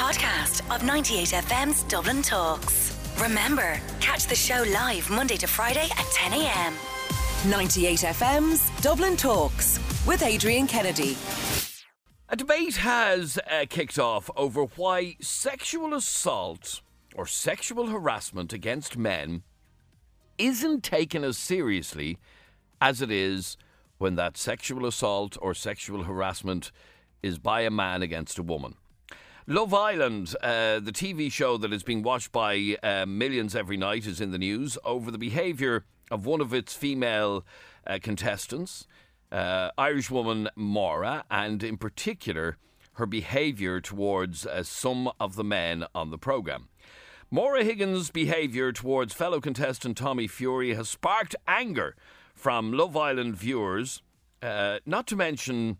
podcast of 98FM's Dublin Talks. Remember, catch the show live Monday to Friday at 10 a.m. 98FM's Dublin Talks with Adrian Kennedy. A debate has kicked off over why sexual assault or sexual harassment against men isn't taken as seriously as it is when that sexual assault or sexual harassment is by a man against a woman. Love Island, the TV show that is being watched by millions every night, is in the news over the behaviour of one of its female contestants, Irish woman Maura, and in particular her behaviour towards some of the men on the programme. Maura Higgins' behaviour towards fellow contestant Tommy Fury has sparked anger from Love Island viewers, not to mention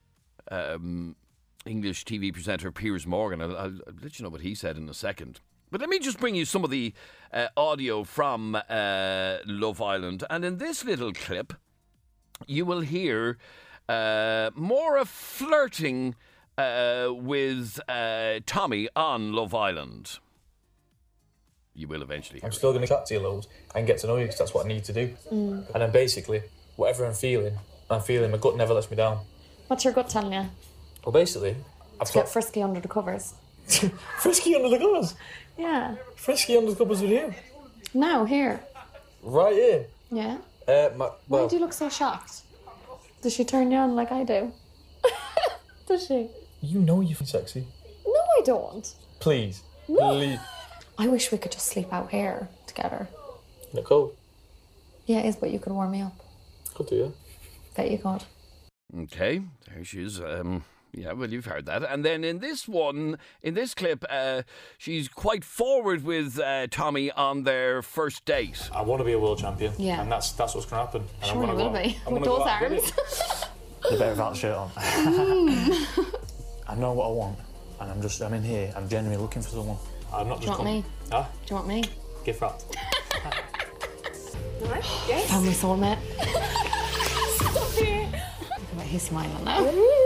English TV presenter Piers Morgan. I'll let you know what he said in a second. But let me just bring you some of the audio from Love Island. And in this little clip, you will hear Maura flirting with Tommy on Love Island. You will eventually hear I'm still going to chat to you loads and get to know you because that's what I need to do. And then basically, whatever I'm feeling, my gut never lets me down. What's your gut telling you? Well, basically, I've Get frisky under the covers. Frisky under the covers? Yeah. Frisky under the covers with you? Now, here. Right here? Yeah. Why do you look so shocked? Does she turn you on like I do? Does she? You know you're sexy. No, I don't. Please. No. Please. I wish we could just sleep out here together. Isn't it cold? Yeah, it is, but you could warm me up. Could do, yeah. Bet you could. Okay, there she is. Yeah, well, you've heard that. And then in this clip, she's quite forward with Tommy on their first date. I want to be a world champion. Yeah. And that's what's going to happen. And Sure you will be. With those arms. You better without the shirt on. I know what I want. And I'm in here. I'm genuinely looking for someone. I'm not Do you want me? Huh? Do you want me? Gift wrapped. Yes. Found my soulmate. Stop it. Look at he's smiling now.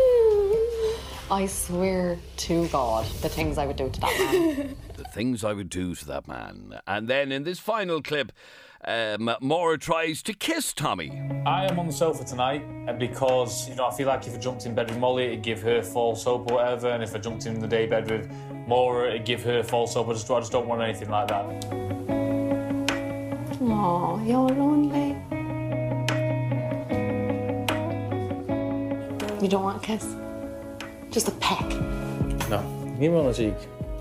I swear to God, the things I would do to that man. The things I would do to that man. And then in this final clip, Maura tries to kiss Tommy. I am on the sofa tonight because, I feel like if I jumped in bed with Molly, it'd give her false hope or whatever, and if I jumped in the day bed with Maura, it'd give her false hope. I just don't want anything like that. Aw, you're lonely. You don't want a kiss? Just a peck. No. Give me on the cheek.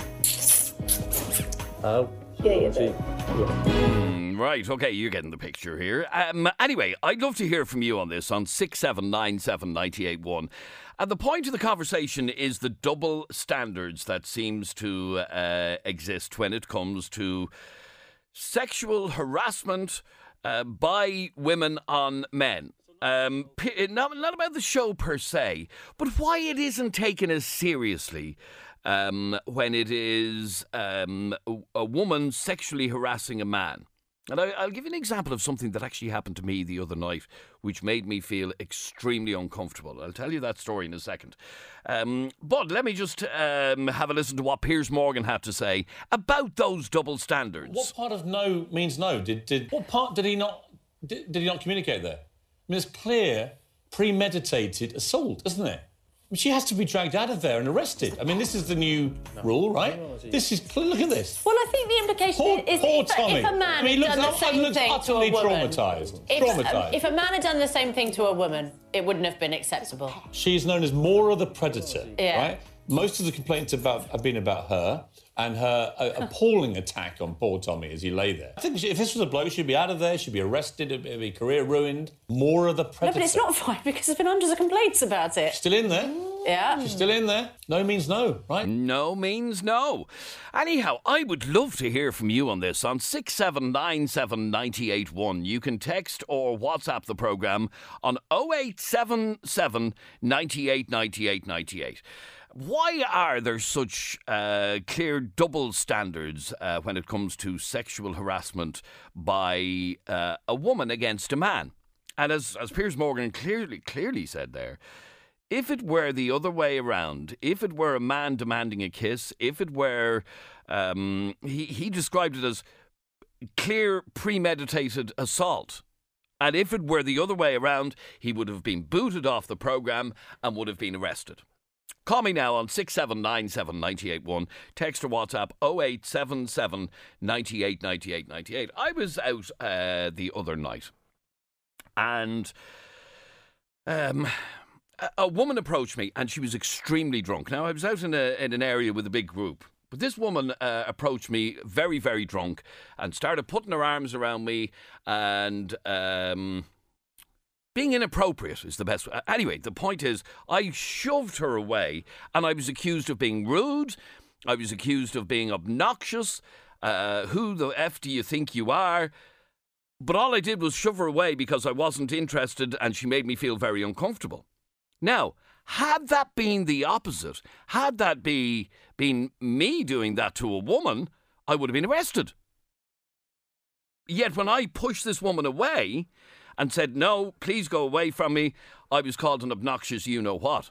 Oh. Yeah, you do. Right, okay, you're getting the picture here. Anyway, I'd love to hear from you on this on 6797981. And the point of the conversation is the double standards that seems to exist when it comes to sexual harassment by women on men. Not about the show per se, but why it isn't taken as seriously when it is a woman sexually harassing a man. And I'll give you an example of something that actually happened to me the other night, which made me feel extremely uncomfortable. I'll tell you that story in a second. But let me just have a listen to what Piers Morgan had to say about those double standards. What part of no means no? What part did he not communicate there? I mean, it's clear, premeditated assault, isn't it? She has to be dragged out of there and arrested. I mean, this is the new rule, right? This is look at this. Well, I think the implication is if a man had done the same thing to a woman, if a man had done the same thing to a woman, it wouldn't have been acceptable. She's known as Maura the Predator, right? Most of the complaints have been about her and her appalling attack on poor Tommy as he lay there. I think if this was a bloke, she'd be out of there, she'd be arrested, it'd be career ruined. Maura the Predator. No, but it's not fine because there's been hundreds of complaints about it. Still in there. Yeah. She's still in there. No means no, right? No means no. Anyhow, I would love to hear from you on this on 6797981. You can text or WhatsApp the programme on 0877 98 98 98. Why are there such clear double standards when it comes to sexual harassment by a woman against a man? And as Piers Morgan clearly said there, if it were the other way around, if it were a man demanding a kiss, if it were, he described it as clear, premeditated assault. And if it were the other way around, he would have been booted off the programme and would have been arrested. Call me now on 6797 981. Text or WhatsApp 0877 98 98 98. I was out the other night and a woman approached me and she was extremely drunk. Now, I was out in an area with a big group. But this woman approached me very, very drunk and started putting her arms around me and being inappropriate is the best. Anyway, the point is I shoved her away and I was accused of being rude. I was accused of being obnoxious. Who the F do you think you are? But all I did was shove her away because I wasn't interested and she made me feel very uncomfortable. Now, had that been the opposite, had that been me doing that to a woman, I would have been arrested. Yet when I pushed this woman away and said, no, please go away from me, I was called an obnoxious you-know-what.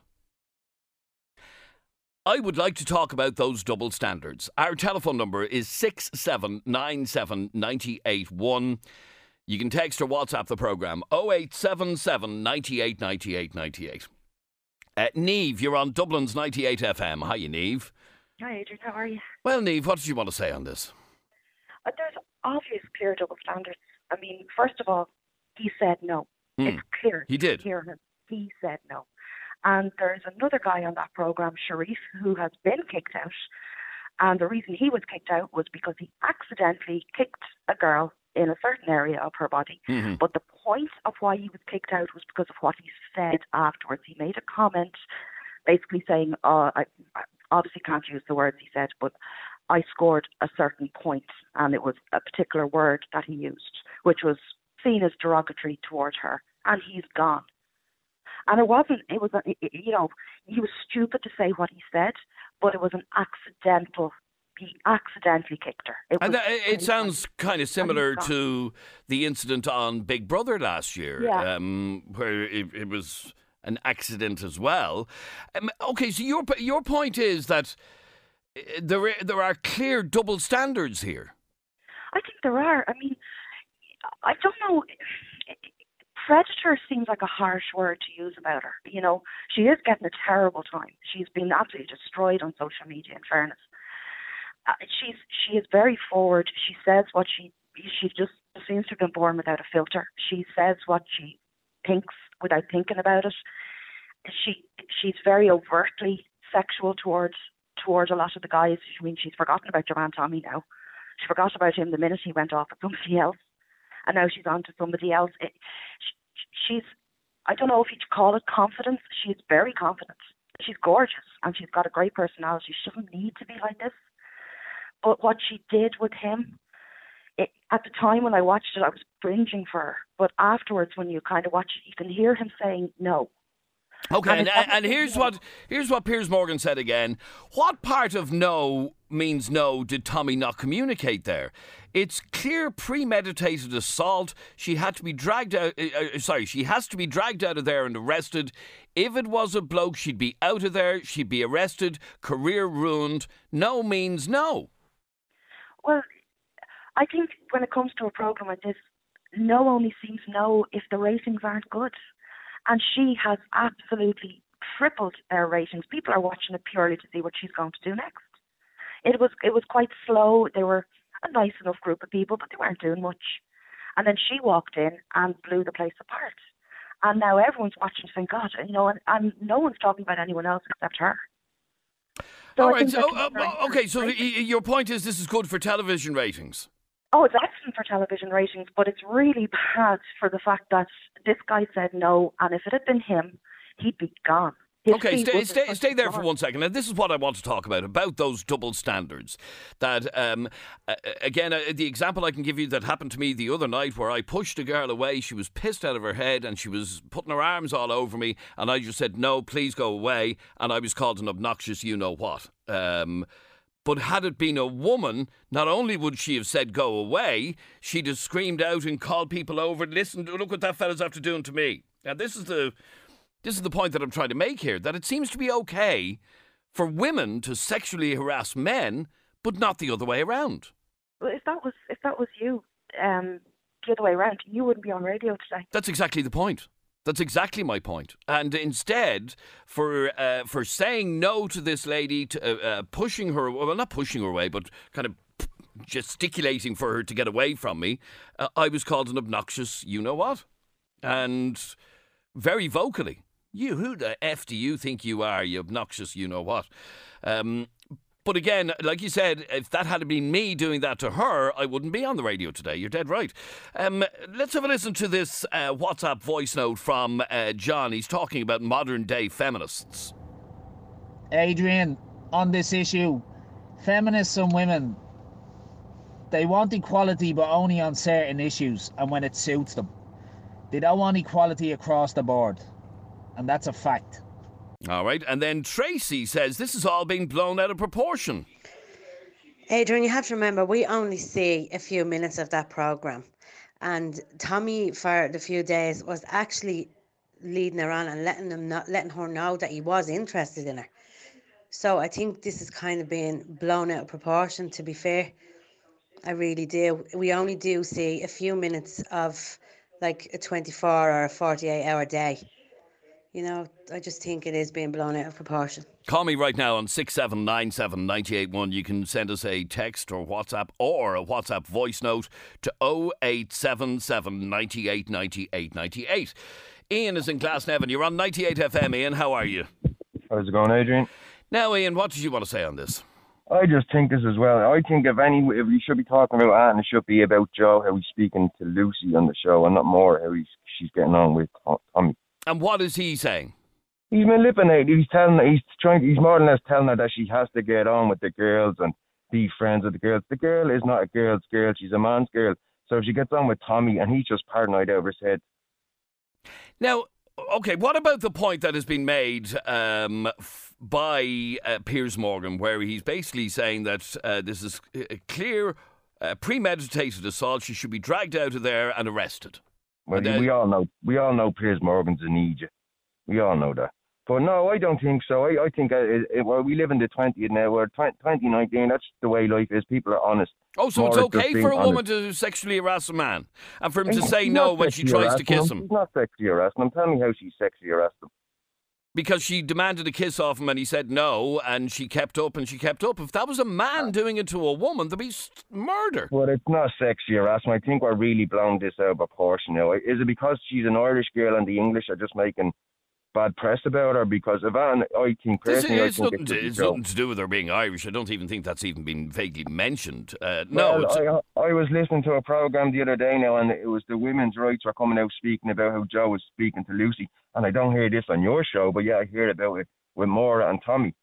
I would like to talk about those double standards. Our telephone number is 6797 981. You can text or WhatsApp the programme 0877 98 98 98. Niamh, you're on Dublin's 98 FM. Hiya, Niamh. Hi, Adrian. How are you? Well, Niamh, what did you want to say on this? There's obvious clear double standards. I mean, first of all, he said no. It's clear. He did. He said no. And there's another guy on that programme, Sharif, who has been kicked out. And the reason he was kicked out was because he accidentally kicked a girl in a certain area of her body. Mm-hmm. But the point of why he was kicked out was because of what he said afterwards. He made a comment basically saying, I obviously can't use the words he said, but I scored a certain point, and it was a particular word that he used, which was seen as derogatory towards her, and he's gone. And he was stupid to say what he said, but it was an he accidentally kicked her. It sounds kind of similar to the incident on Big Brother last year, where it was an accident as well. Okay, so your point is that there are clear double standards here. I think there are. I mean, I don't know. Predator seems like a harsh word to use about her. You know, she is getting a terrible time. She's been absolutely destroyed on social media, in fairness. She is very forward. She says what she just seems to have been born without a filter. She says what she thinks without thinking about it. She's very overtly sexual towards a lot of the guys. I mean, she's forgotten about your man Tommy now. She forgot about him the minute he went off with somebody else, and now she's on to somebody else. I don't know if you'd call it confidence. She's very confident. She's gorgeous, and she's got a great personality. She doesn't need to be like this. But what she did with him, at the time when I watched it, I was cringing for her. But afterwards, when you kind of watch it, you can hear him saying no. Okay, and here's what Piers Morgan said again. What part of no means no did Tommy not communicate there? It's clear premeditated assault. She had to be dragged out. She has to be dragged out of there and arrested. If it was a bloke, she'd be out of there. She'd be arrested. Career ruined. No means no. Well, I think when it comes to a programme like this, no only seems no if the ratings aren't good. And she has absolutely tripled their ratings. People are watching it purely to see what she's going to do next. It was quite slow. They were a nice enough group of people, but they weren't doing much. And then she walked in and blew the place apart. And now everyone's watching saying, God, you know, and no one's talking about anyone else except her. So all right. Okay, so your point is this is good for television ratings? Oh, it's excellent for television ratings, but it's really bad for the fact that this guy said no, and if it had been him, he'd be gone. Okay, stay there for 1 second. Now, this is what I want to talk about those double standards. That, again, the example I can give you that happened to me the other night where I pushed a girl away, she was pissed out of her head and she was putting her arms all over me and I just said, no, please go away, and I was called an obnoxious you-know-what. But had it been a woman, not only would she have said go away, she'd have screamed out and called people over, listen, look what that fella's after doing to me. Now, this is the This is the point that I'm trying to make here, that it seems to be okay for women to sexually harass men, but not the other way around. Well, if that was you, the other way around, you wouldn't be on radio today. That's exactly the point. That's exactly my point. And instead, for saying no to this lady, to pushing her, well, not pushing her away, but kind of gesticulating for her to get away from me, I was called an obnoxious you-know-what. And very vocally. You, who the F do you think you are, you obnoxious you-know-what? But again, like you said, if that had been me doing that to her, I wouldn't be on the radio today. You're dead right. Let's have a listen to this WhatsApp voice note from John. He's talking about modern-day feminists. Adrian, on this issue, feminists and women, they want equality, but only on certain issues and when it suits them. They don't want equality across the board, and that's a fact. All right, and then Tracy says this is all being blown out of proportion. Adrian, you have to remember, we only see a few minutes of that programme. And Tommy, for the few days, was actually leading her on and letting her know that he was interested in her. So I think this is kind of being blown out of proportion, to be fair. I really do. We only do see a few minutes of like a 24 or a 48-hour day. You know, I just think it is being blown out of proportion. Call me right now on 6797 981. You can send us a text or WhatsApp or a WhatsApp voice note to 0877 98 98 98. Ian is in Glasnevin. You're on 98 FM. Ian, how are you? How's it going, Adrian? Now, Ian, what did you want to say on this? I just think this as well. I think if you should be talking about Anne, it should be about Joe, how he's speaking to Lucy on the show, and not more how she's getting on with Tommy. And what is he saying? He's manipulating. He's more or less telling her that she has to get on with the girls and be friends with the girls. The girl is not a girl's girl. She's a man's girl. So if she gets on with Tommy and he's just paranoid over his head. Now, okay, what about the point that has been made by Piers Morgan, where he's basically saying that this is a clear, premeditated assault. She should be dragged out of there and arrested. Well, we all know Piers Morgan's an idiot. We all know that. But no, I don't think so. I think we live in the 20th now. We're 2019. That's the way life is. People are honest. Oh, so it's okay for a woman to sexually harass a man and for him to say no when she tries to kiss him? She's not sexually harassing him. Tell me how she's sexually harassed him. Because she demanded a kiss off him and he said no, and she kept up and she kept up. If that was a man doing it to a woman, there'd be murder. Well, it's not sexually harassment. I think we're really blowing this out of proportion now. Is it because she's an Irish girl and the English are just making bad press about her? Because of Anne, I think personally, it's nothing to do with her being Irish. I don't even think that's even been vaguely mentioned. I was listening to a programme the other day now, and it was the women's rights were coming out speaking about how Joe was speaking to Lucy, and I don't hear this on your show, but yeah, I hear about it with Maura and Tommy.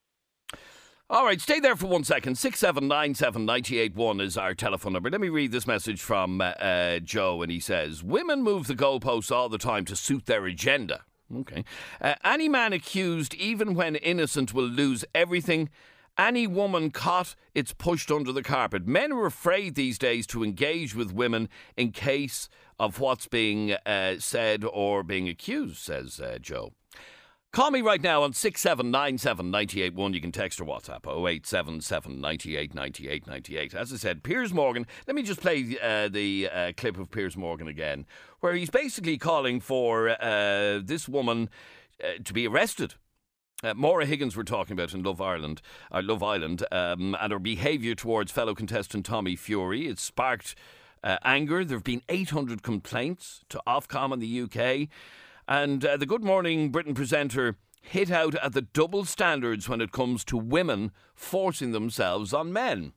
All right, stay there for 1 second. 6797 981 is our telephone number. Let me read this message from Joe, and he says, women move the goalposts all the time to suit their agenda. Okay. Any man accused, even when innocent, will lose everything. Any woman caught, it's pushed under the carpet. Men are afraid these days to engage with women in case of what's being said or being accused, says Joe. Call me right now on 6797 981. You can text or WhatsApp 0877 98 98 98. As I said, Piers Morgan. Let me just play the clip of Piers Morgan again, where he's basically calling for this woman to be arrested. Maura Higgins we're talking about in Love Island, and her behaviour towards fellow contestant Tommy Fury. It sparked anger. There have been 800 complaints to Ofcom in the UK. And the Good Morning Britain presenter hit out at the double standards when it comes to women forcing themselves on men.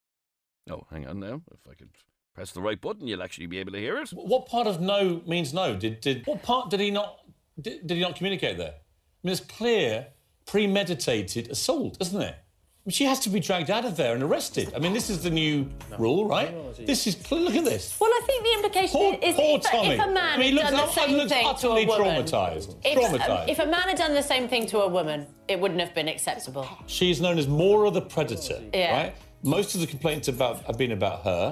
Oh, hang on now. If I could press the right button, you'll actually be able to hear it. What part of no means no? What part did he not communicate there? I mean, it's clear, premeditated assault, isn't it? I mean, she has to be dragged out of there and arrested. I mean, this is the new rule, right? This is look at this. Well, I think the implication is if a man had done the same thing to a woman, traumatised. If a man had done the same thing to a woman, it wouldn't have been acceptable. She's known as Maura the Predator, right? Most of the complaints have been about her,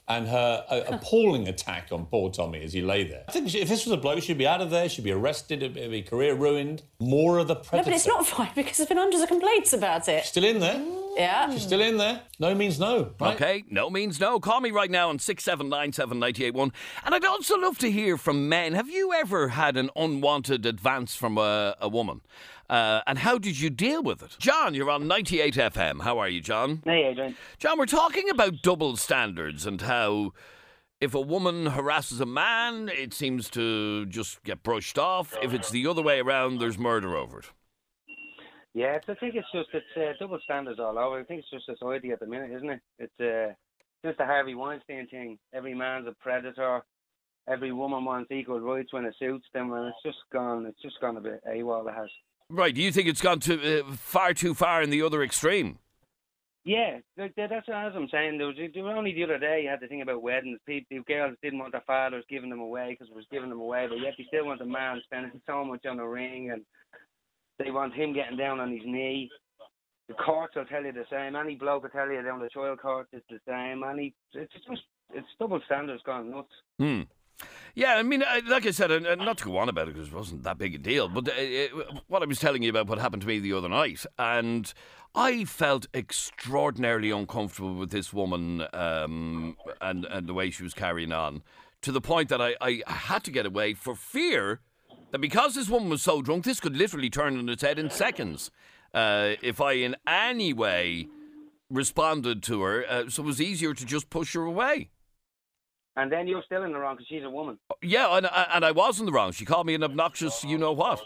and her appalling attack on poor Tommy as he lay there. I think if this was a bloke, she'd be out of there, she'd be arrested, it'd be career ruined. Maura the Predator. No, but it's not fine because there's been hundreds of complaints about it. Still in there. Yeah. She's still in there. No means no. Right? Okay, no means no. Call me right now on 6797981. And I'd also love to hear from men. Have you ever had an unwanted advance from a woman? And how did you deal with it? John, you're on 98 FM. How are you, John? Hey, Adrian. John, we're talking about double standards and how if a woman harasses a man, it seems to just get brushed off. If it's the other way around, there's murder over it. Yeah, I think it's double standards all over. I think it's just society at the minute, isn't it? It's just the Harvey Weinstein thing. Every man's a predator. Every woman wants equal rights when it suits them, and it's just gone a bit AWOL, it has. Right, do you think it's gone far too far in the other extreme? Yeah, that's what I'm saying. There were only the other day you had the thing about weddings. Girls didn't want their fathers giving them away because it was giving them away, but yet they still want the man spending so much on the ring, and they want him getting down on his knee. The courts will tell you the same. Any bloke will tell you down the trial court it's the same. It's double standards gone nuts. Yeah, I mean, like I said, not to go on about it because it wasn't that big a deal, but what I was telling you about what happened to me the other night, and I felt extraordinarily uncomfortable with this woman and the way she was carrying on, to the point that I had to get away for fear that because this woman was so drunk, this could literally turn on its head in seconds if I in any way responded to her, so it was easier to just push her away. And then you're still in the wrong because she's a woman. Yeah, and I was in the wrong. She called me an obnoxious you-know-what.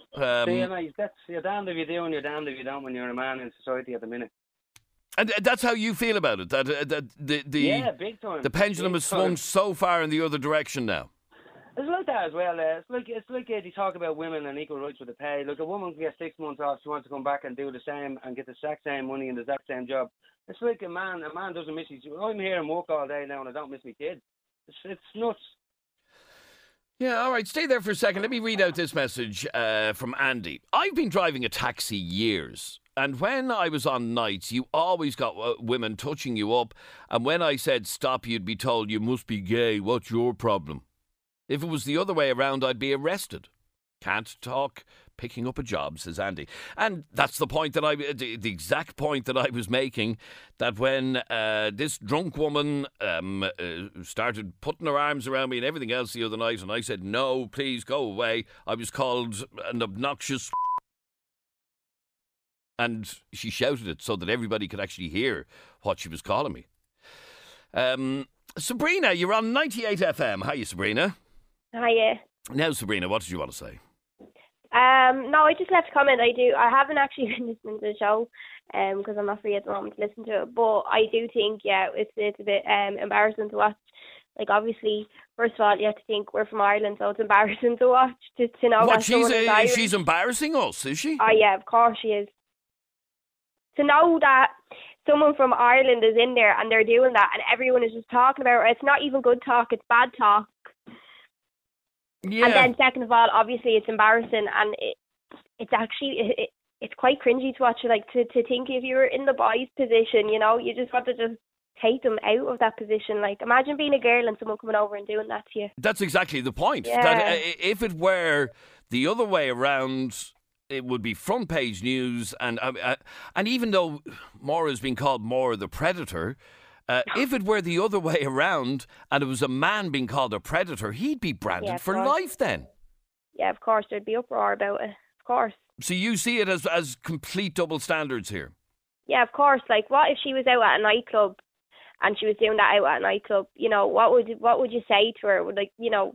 You're damned if you do and you're damned if you don't when you're a man in society at the minute. And that's how you feel about it? Yeah, big time. The pendulum has swung so far in the other direction now. It's like that as well. It's like they talk about women and equal rights with the pay. Look, a woman can get 6 months off. She wants to come back and do the same and get the exact same money in the exact same job. It's like a man. A man doesn't miss his. I'm here and work all day now, and I don't miss my kids. It's nuts. Yeah, all right. Stay there for a second. Let me read out this message from Andy. I've been driving a taxi years. And when I was on nights, you always got women touching you up. And when I said stop, you'd be told you must be gay. What's your problem? If it was the other way around, I'd be arrested. Can't talk, picking up a job, says Andy. And that's the point that the exact point that I was making, that when this drunk woman started putting her arms around me and everything else the other night, and I said, no, please go away, I was called an obnoxious and she shouted it so that everybody could actually hear what she was calling me. Sabrina, you're on 98 FM. Hiya, Sabrina. Hiya. Now, Sabrina, what did you want to say? No, I just left a comment. I haven't actually been listening to the show because I'm not free at the moment to listen to it. But I do think, yeah, it's a bit embarrassing to watch. Like, obviously, first of all, you have to think we're from Ireland, so it's embarrassing to watch, to know what, that someone is Irish. She's embarrassing us, is she? Oh, yeah, of course she is. To know that someone from Ireland is in there and they're doing that and everyone is just talking about it, it's not even good talk, it's bad talk. Yeah. And then second of all, obviously it's embarrassing and it's actually it's quite cringy to watch. Like to think if you were in the boys' position, you know, you just want to just take them out of that position. Like imagine being a girl and someone coming over and doing that to you. That's exactly the point. Yeah. That if it were the other way around, it would be front page news. And even though Maura's been called Maura the Predator, if it were the other way around and it was a man being called a predator, he'd be branded for life then. Yeah, of course. There'd be uproar about it. Of course. So you see it as complete double standards here? Yeah, of course. Like, what if she was out at a nightclub and she was doing that out at a nightclub? You know, what would you say to her? Like, you know,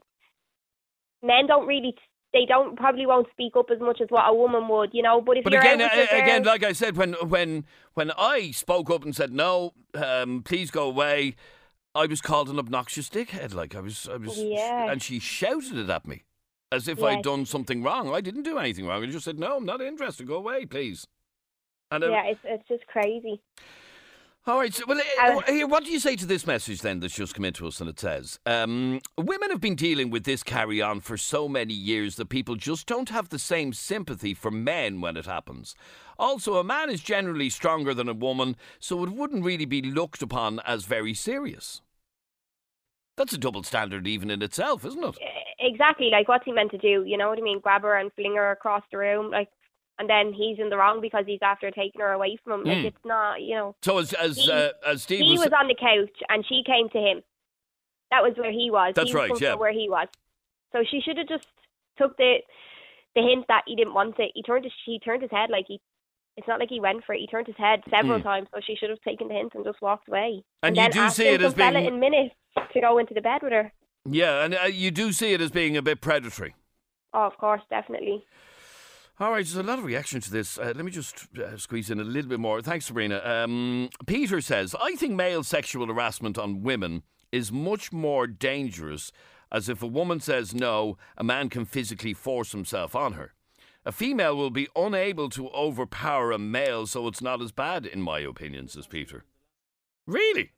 men probably won't speak up as much as what a woman would, you know. But if you're again, like I said, when I spoke up and said no, please go away, I was called an obnoxious dickhead. Like I was, yeah. And she shouted it at me as if I'd done something wrong. I didn't do anything wrong. I just said no, I'm not interested. Go away, please. And it's just crazy. All right, so, here, what do you say to this message then that's just come into us? And it says, women have been dealing with this carry-on for so many years that people just don't have the same sympathy for men when it happens. Also, a man is generally stronger than a woman, so it wouldn't really be looked upon as very serious. That's a double standard even in itself, isn't it? Exactly. Like, what's he meant to do? You know what I mean? Grab her and fling her across the room, like, and then he's in the wrong because he's after taking her away from him. Like, it's not, you know. So as Steve he was on the couch and she came to him. That was where he was. That's right. Yeah. Where he was. So she should have just took the hint that he didn't want it. He turned his head like he. It's not like he went for it. He turned his head several times, so she should have taken the hint and just walked away. And you do see it as being in minutes to go into the bed with her. Yeah, and you do see it as being a bit predatory. Oh, of course, definitely. All right, there's a lot of reaction to this. Let me just squeeze in a little bit more. Thanks, Sabrina. Peter says, I think male sexual harassment on women is much more dangerous, as if a woman says no, a man can physically force himself on her. A female will be unable to overpower a male, so it's not as bad, in my opinion, says Peter. Really?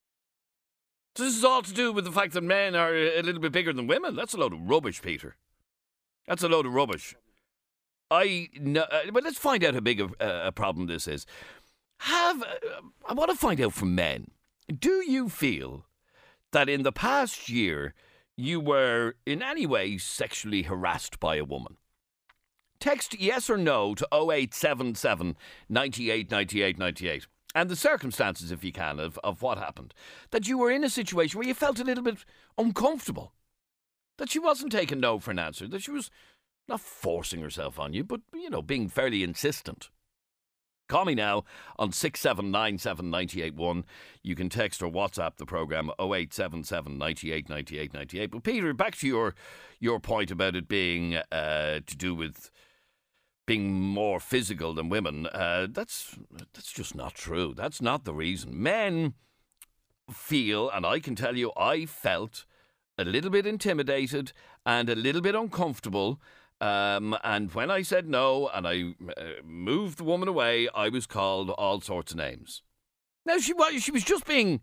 So this is all to do with the fact that men are a little bit bigger than women? That's a load of rubbish, Peter. That's a load of rubbish. But let's find out how big a problem this is. I want to find out from men. Do you feel that in the past year you were in any way sexually harassed by a woman? Text yes or no to 0877 98 98 98. And the circumstances, if you can, of what happened. That you were in a situation where you felt a little bit uncomfortable. That she wasn't taking no for an answer. That she was not forcing herself on you, but, you know, being fairly insistent. Call me now on 6797 981. You can text or WhatsApp the programme 0877 98 98 98. But Peter, back to your point about it being to do with being more physical than women. That's just not true. That's not the reason. Men feel, and I can tell you, I felt a little bit intimidated and a little bit uncomfortable. And when I said no and I moved the woman away, I was called all sorts of names. Now, she was just being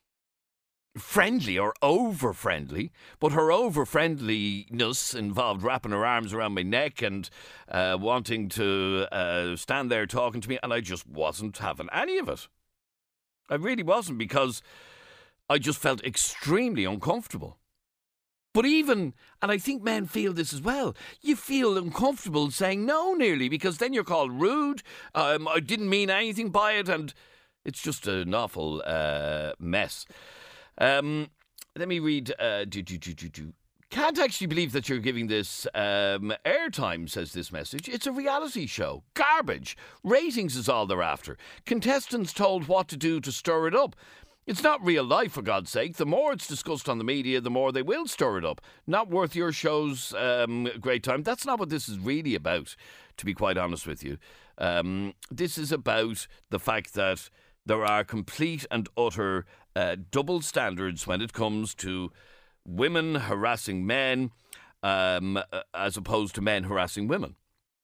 friendly or over-friendly, but her over-friendliness involved wrapping her arms around my neck and wanting to stand there talking to me, and I just wasn't having any of it. I really wasn't, because I just felt extremely uncomfortable. But even, and I think men feel this as well, you feel uncomfortable saying no nearly, because then you're called rude, I didn't mean anything by it, and it's just an awful mess. Let me read. Can't actually believe that you're giving this airtime, says this message. It's a reality show. Garbage. Ratings is all they're after. Contestants told what to do to stir it up. It's not real life, for God's sake. The more it's discussed on the media, the more they will stir it up. Not worth your show's great time. That's not what this is really about, to be quite honest with you. This is about the fact that there are complete and utter double standards when it comes to women harassing men as opposed to men harassing women.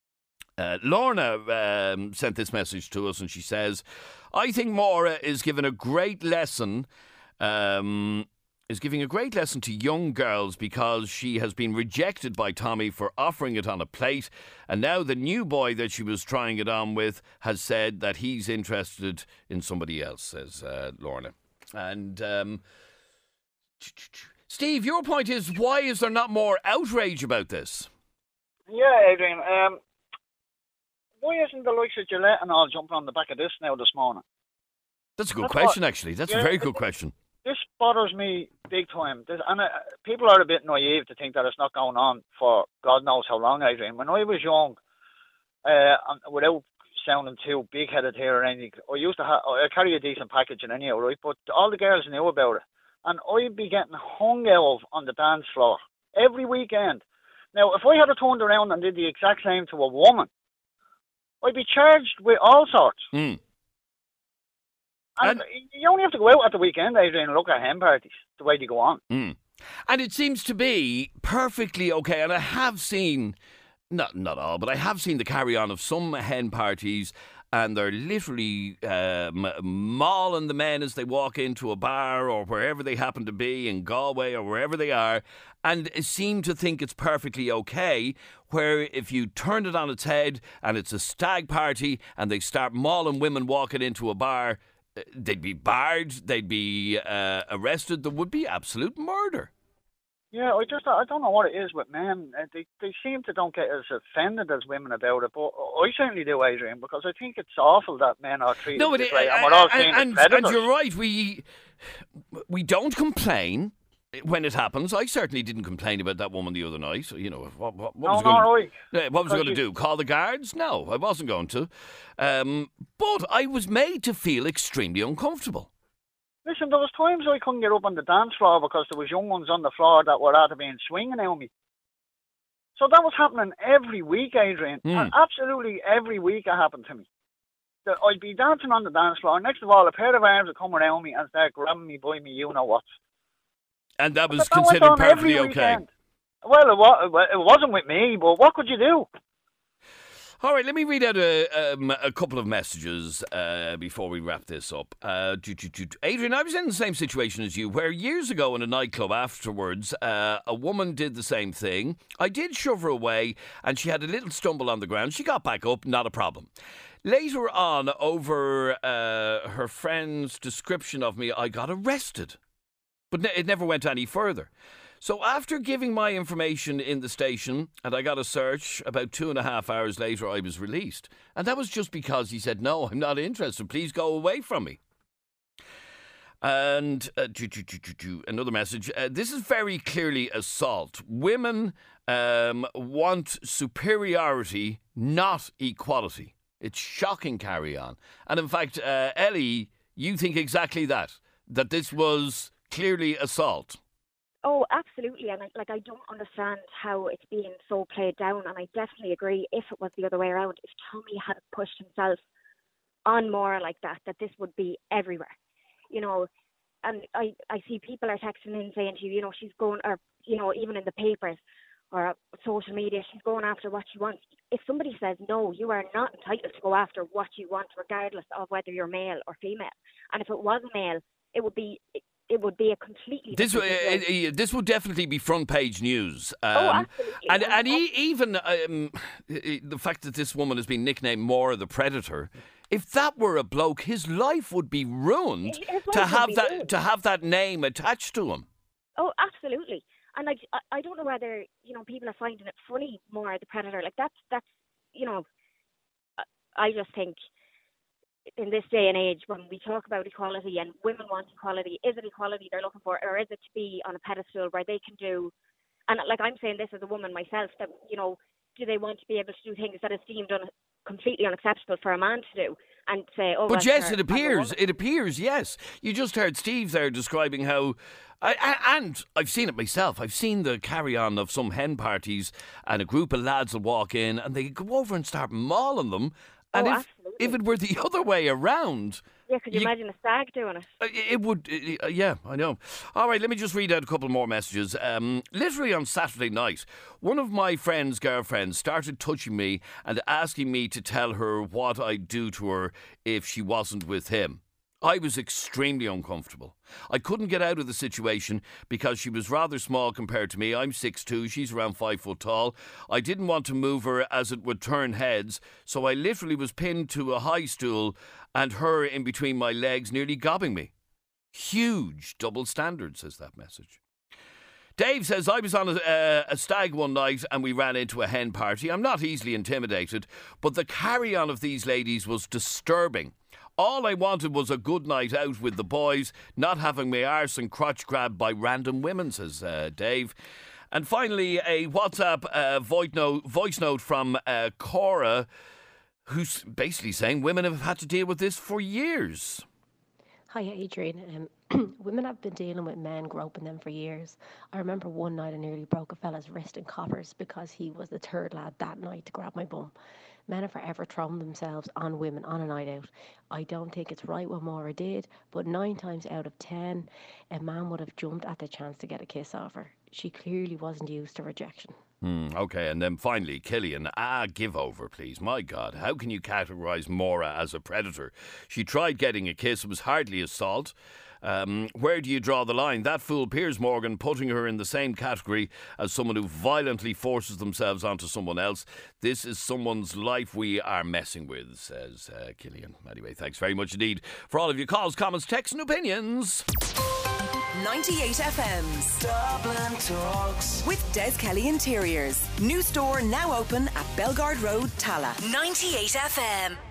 Lorna sent this message to us, and she says, I think Maura is giving a great lesson to young girls, because she has been rejected by Tommy for offering it on a plate, and now the new boy that she was trying it on with has said that he's interested in somebody else, says Lorna. And Steve, your point is, why is there not more outrage about this? Yeah, Adrian. Why isn't the likes of Gillette and all jumping on the back of this now this morning? That's a good question, actually. That's a very good question. This bothers me big time. People are a bit naive to think that it's not going on for God knows how long, Adrian. When I was young, without sounding too big-headed here or anything, I carry a decent package in anyhow, right? But all the girls knew about it. And I'd be getting hung out of on the dance floor every weekend. Now, if I had turned around and did the exact same to a woman, I'd be charged with all sorts. And you only have to go out at the weekend, Adrian, and look at hen parties, the way they go on. And it seems to be perfectly okay. And I have seen, not all, but I have seen the carry-on of some hen parties, and they're literally mauling the men as they walk into a bar or wherever they happen to be, in Galway or wherever they are, and seem to think it's perfectly okay, where if you turn it on its head and it's a stag party and they start mauling women walking into a bar, they'd be barred, they'd be arrested. There would be absolute murder. Yeah, I don't know what it is with men. They seem to don't get as offended as women about it, but I certainly do, Adrian, because I think it's awful that men are treated this way, and we're all seen as predators. And you're right, we don't complain when it happens. I certainly didn't complain about that woman the other night. You know, what was I going to do? Call the guards? No, I wasn't going to. But I was made to feel extremely uncomfortable. Listen, there was times I couldn't get up on the dance floor because there was young ones on the floor that were out of being swinging at me. So that was happening every week, Adrian. And absolutely every week it happened to me. I'd be dancing on the dance floor, and next of all, a pair of arms would come around me and start grabbing me by me, you-know-what. And that was considered perfectly okay? Well, it wasn't with me, but what could you do? All right, let me read out a couple of messages before we wrap this up. Adrian, I was in the same situation as you, where years ago in a nightclub afterwards, a woman did the same thing. I did shove her away, and she had a little stumble on the ground. She got back up, not a problem. Later on, over her friend's description of me, I got arrested. But it never went any further. So after giving my information in the station and I got a search, about 2.5 hours later I was released. And that was just because he said, no, I'm not interested. Please go away from me. And another message. This is very clearly assault. Women want superiority, not equality. It's shocking, carry on. And in fact, Ellie, you think exactly that this was clearly assault. Oh, absolutely. And I don't understand how it's being so played down. And I definitely agree, if it was the other way around, if Tommy had pushed himself on more like that this would be everywhere. You know, and I see people are texting in saying to you, you know, she's going, or, you know, even in the papers or social media, she's going after what she wants. If somebody says, no, you are not entitled to go after what you want, regardless of whether you're male or female. And if it was a male, it would be a completely this would definitely be front page news. Absolutely. And even the fact that this woman has been nicknamed Maura the Predator, if that were a bloke, his life would be ruined to have that name attached to him. Oh, absolutely. And I don't know whether, you know, people are finding it funny, Maura the Predator. Like that's you know, I just think, in this day and age, when we talk about equality and women want equality, is it equality they're looking for, or is it to be on a pedestal where they can do, and like I'm saying this as a woman myself, that, you know, do they want to be able to do things that is deemed completely unacceptable for a man to do, and say, oh, but yes, it appears, yes. You just heard Steve there describing how, and I've seen it myself, I've seen the carry-on of some hen parties, and a group of lads will walk in, and they go over and start mauling them. And if it were the other way around... Yeah, could you imagine a stag doing it? It would, yeah, I know. All right, let me just read out a couple more messages. Literally on Saturday night, one of my friend's girlfriends started touching me and asking me to tell her what I'd do to her if she wasn't with him. I was extremely uncomfortable. I couldn't get out of the situation because she was rather small compared to me. I'm 6'2", she's around 5 foot tall. I didn't want to move her as it would turn heads, so I literally was pinned to a high stool and her in between my legs, nearly gobbing me. Huge double standard, says that message. Dave says, I was on a stag one night and we ran into a hen party. I'm not easily intimidated, but the carry-on of these ladies was disturbing. All I wanted was a good night out with the boys, not having my arse and crotch grabbed by random women, says Dave. And finally, a WhatsApp voice note from Cora, who's basically saying women have had to deal with this for years. Hi, Adrian. Women have been dealing with men groping them for years. I remember one night I nearly broke a fella's wrist in coppers because he was the third lad that night to grab my bum. Men have forever thrown themselves on women on a night out. I don't think it's right what Maura did, but 9 times out of 10, a man would have jumped at the chance to get a kiss off her. She clearly wasn't used to rejection. Okay, and then finally, Killian, give over, please. My God, how can you categorise Maura as a predator? She tried getting a kiss, it was hardly assault. Where do you draw the line? That fool Piers Morgan putting her in the same category as someone who violently forces themselves onto someone else. This is someone's life we are messing with, says Killian. Anyway, thanks very much indeed for all of your calls, comments, texts and opinions. 98 FM's Dublin Talks with Des Kelly Interiors. New store now open at Belgard Road, Tala. 98 FM.